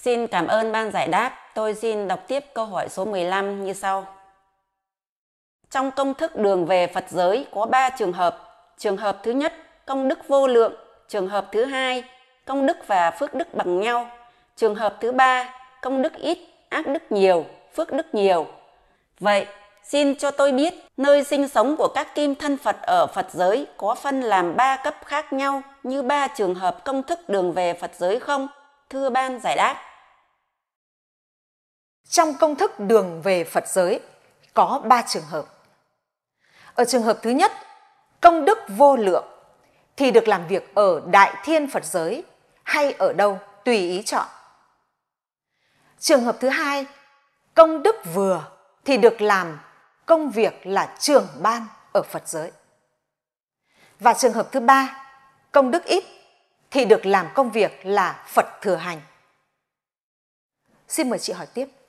Xin cảm ơn ban giải đáp. Tôi xin đọc tiếp câu hỏi số 15 như sau. Trong công thức đường về Phật giới có 3 trường hợp. Trường hợp thứ nhất, công đức vô lượng. Trường hợp thứ hai, công đức và phước đức bằng nhau. Trường hợp thứ ba, công đức ít, ác đức nhiều, phước đức nhiều. Vậy, xin cho tôi biết nơi sinh sống của các kim thân Phật ở Phật giới có phân làm 3 cấp khác nhau như 3 trường hợp công thức đường về Phật giới không? Thưa ban giải đáp. Trong công thức đường về Phật giới có 3 trường hợp. Ở trường hợp thứ nhất, công đức vô lượng thì được làm việc ở Đại Thiên Phật giới hay ở đâu tùy ý chọn. Trường hợp thứ hai, công đức vừa thì được làm công việc là trưởng ban ở Phật giới. Và trường hợp thứ ba, công đức ít thì được làm công việc là Phật thừa hành. Xin mời chị hỏi tiếp.